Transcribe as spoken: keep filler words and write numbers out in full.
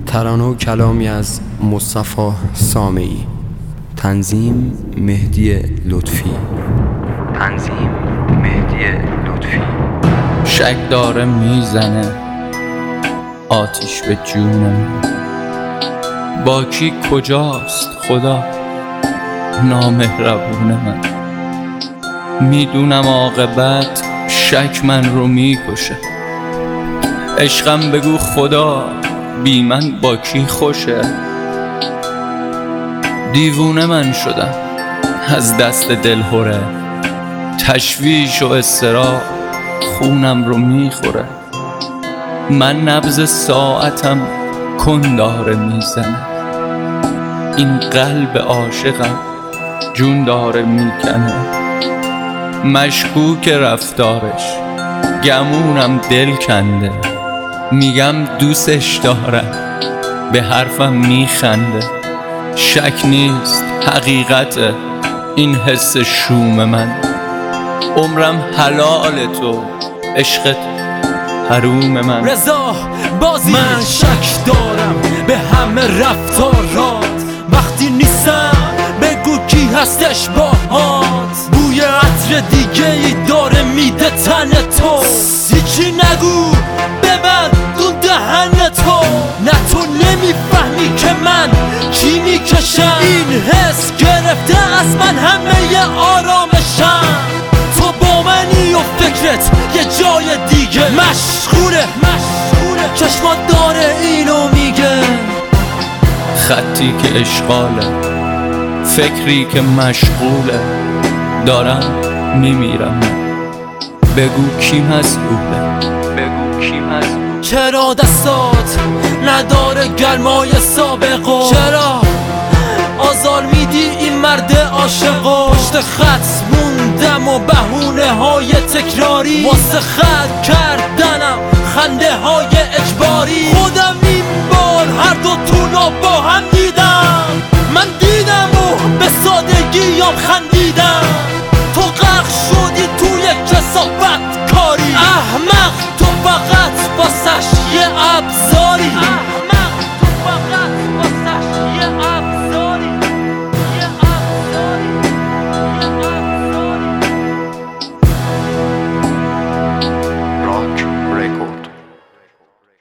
ترانه و کلامی از مصطفی سامعی. تنظیم مهدی لطفی. تنظیم مهدی لطفی. شک داره میزنه آتیش به جونم، با کی کجاست خدا نامهربون من. میدونم عاقبت شک من رو میکشه، عشقم بگو خدا بی من با کی خوشه. دیوونه من شدم از دست دلهوره، تشویش و اضطراب خونم رو میخوره. من نبض ساعتم کن داره میزنه، این قلب عاشقم جون داره میکنه. مشکوک رفتارش گمونم دل کنده، میگم دوستش دارم به حرفم میخنده. شک نیست حقیقته این حس شوم من، عمرم حلال تو عشقت حروم من. رضا بازی من شک دارم به همه رفتارات، وقتی نیستم بگو کی هستش باهات. بوی عطر دیگه ای داره میده تن تو، هیچی نگو ببند دون دهن تو. نه تو نمیفهمی که من چی میکشم، این حس گرفته از من همه آرامشم. تو با منی و فکرت یه جای دیگه مشغوله، مشغوله چشمات داره اینو میگه. خطی که اشغاله، فکری که مشغوله، دارم میمیرم. بگو کی مسئوله، بگو کی مسئوله. چرا دستات نداره گرمای سابقو؟ چرا آزار میدی این مرد عاشقو؟ پشت خط موندم و بهونه های تکراری، واسه خط کردنم خنده های اجباری. خودم این بار هر دو تونو با هم دیدم، من دیدم و به سادگیام خندیدم.